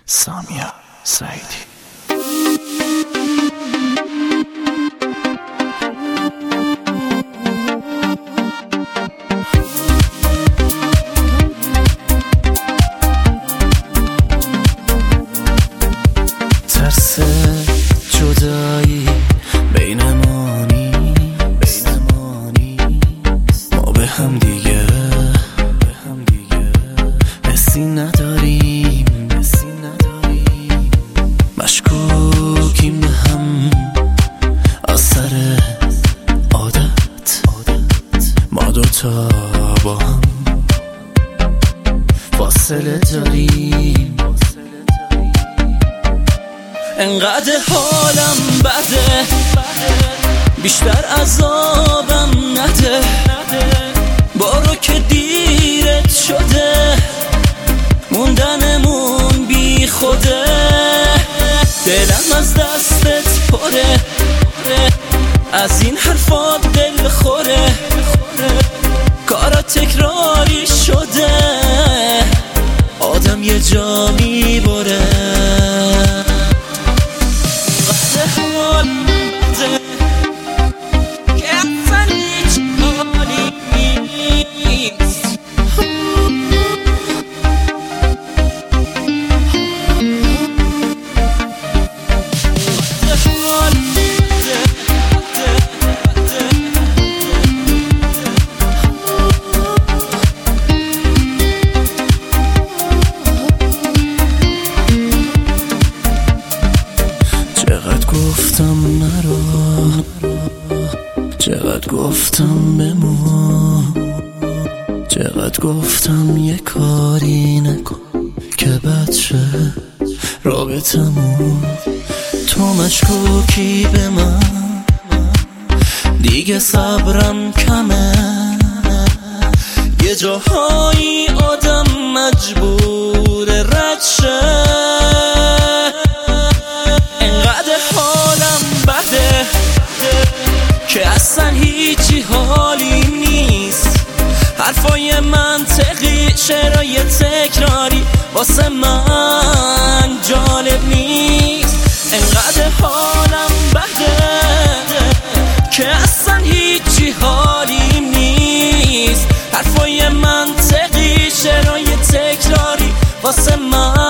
سامیا سعیدی. ترس جدایی بینمانی ما به هم دیگه حسی نداریم، مشکوکیم به هم از سر عادت. ما دوتا با هم فاصله داریم. انقدر حالم بده، بیشتر عذابم نده. بارو که دیرت شده، موندنمون بی خوده. دلم از دستت پره، از این حرفات دل خوره. کارا تکراری شده، آدم یه جا میبره. چقدر گفتم نرو، چقدر گفتم بمون، چقدر گفتم یه کاری نکن که بد شه رابطمون. تو مشکوکی به من، دیگه صبرم کمه. یه جاهایی آدم مجبور رد شه. که اصلا هیچی حالی نیست. حرفای منطقی، شعرهای تکراری واسه من جالب نیست. انقدر حالم بده که اصلا هیچی حالی نیست. حرفای منطقی، شعرهای تکراری واسه من